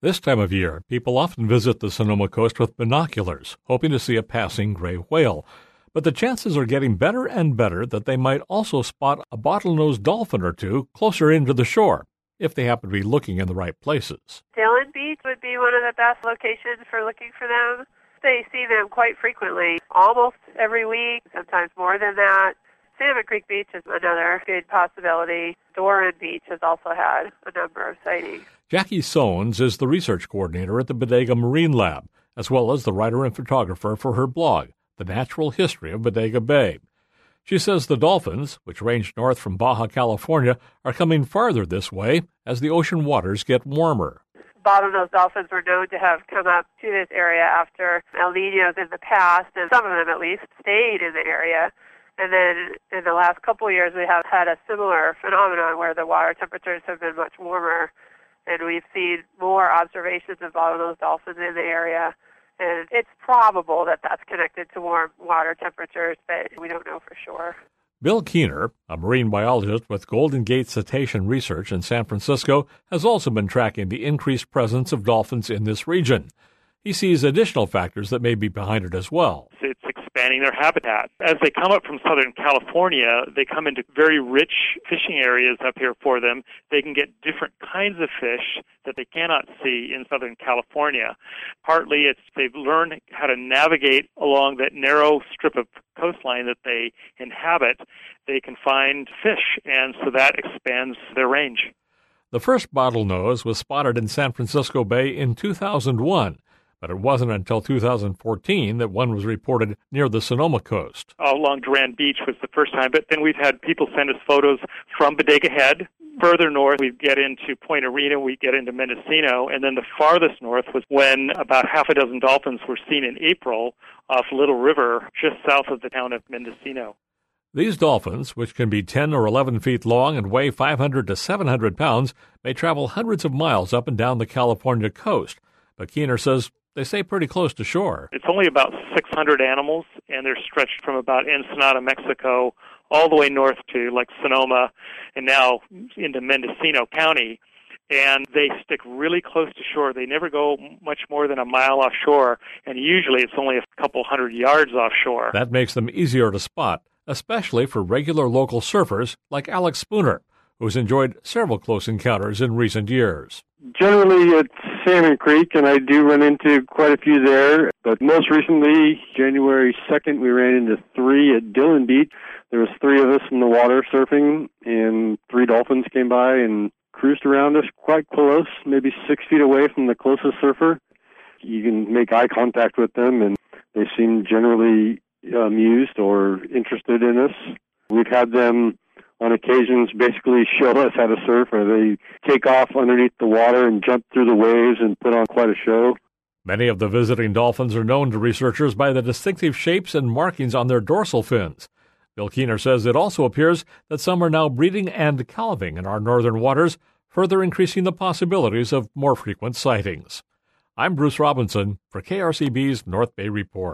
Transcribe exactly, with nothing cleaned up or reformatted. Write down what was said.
This time of year, people often visit the Sonoma coast with binoculars, hoping to see a passing gray whale. But the chances are getting better and better that they might also spot a bottlenose dolphin or two closer into the shore, if they happen to be looking in the right places. Dillon Beach would be one of the best locations for looking for them. They see them quite frequently, almost every week, sometimes more than that. Salmon Creek Beach is another good possibility. Doran Beach has also had a number of sightings. Jackie Sones is the research coordinator at the Bodega Marine Lab, as well as the writer and photographer for her blog, The Natural History of Bodega Bay. She says the dolphins, which range north from Baja California, are coming farther this way as the ocean waters get warmer. Bottlenose dolphins were known to have come up to this area after El Niños in the past, and some of them at least stayed in the area. And then in the last couple of years, we have had a similar phenomenon where the water temperatures have been much warmer, and we've seen more observations of bottlenose dolphins in the area. And it's probable that that's connected to warm water temperatures, but we don't know for sure. Bill Keener, a marine biologist with Golden Gate Cetacean Research in San Francisco, has also been tracking the increased presence of dolphins in this region. He sees additional factors that may be behind it as well. It's expanding their habitat. As they come up from Southern California, they come into very rich fishing areas up here for them. They can get different kinds of fish that they cannot see in Southern California. Partly it's they've learned how to navigate along that narrow strip of coastline that they inhabit. They can find fish, and so that expands their range. The first bottlenose was spotted in San Francisco Bay in two thousand one. But it wasn't until two thousand fourteen that one was reported near the Sonoma coast. Along Duran Beach was the first time, but then we've had people send us photos from Bodega Head. Further north, we get into Point Arena, we get into Mendocino, and then the farthest north was when about half a dozen dolphins were seen in April off Little River, just south of the town of Mendocino. These dolphins, which can be ten or eleven feet long and weigh five hundred to seven hundred pounds, may travel hundreds of miles up and down the California coast. But Keener says they stay pretty close to shore. It's only about six hundred animals, and they're stretched from about Ensenada, Mexico, all the way north to like Sonoma, and now into Mendocino County. And they stick really close to shore. They never go much more than a mile offshore, and usually it's only a couple hundred yards offshore. That makes them easier to spot, especially for regular local surfers like Alex Spooner, who's enjoyed several close encounters in recent years. Generally, it's Salmon Creek, and I do run into quite a few there. But most recently, January second, we ran into three at Dillon Beach. There was three of us in the water surfing, and three dolphins came by and cruised around us quite close, maybe six feet away from the closest surfer. You can make eye contact with them, and they seem generally amused or interested in us. We've had them on occasions basically show us how to surf, or they take off underneath the water and jump through the waves and put on quite a show. Many of the visiting dolphins are known to researchers by the distinctive shapes and markings on their dorsal fins. Bill Keener says it also appears that some are now breeding and calving in our northern waters, further increasing the possibilities of more frequent sightings. I'm Bruce Robinson for K R C B's North Bay Report.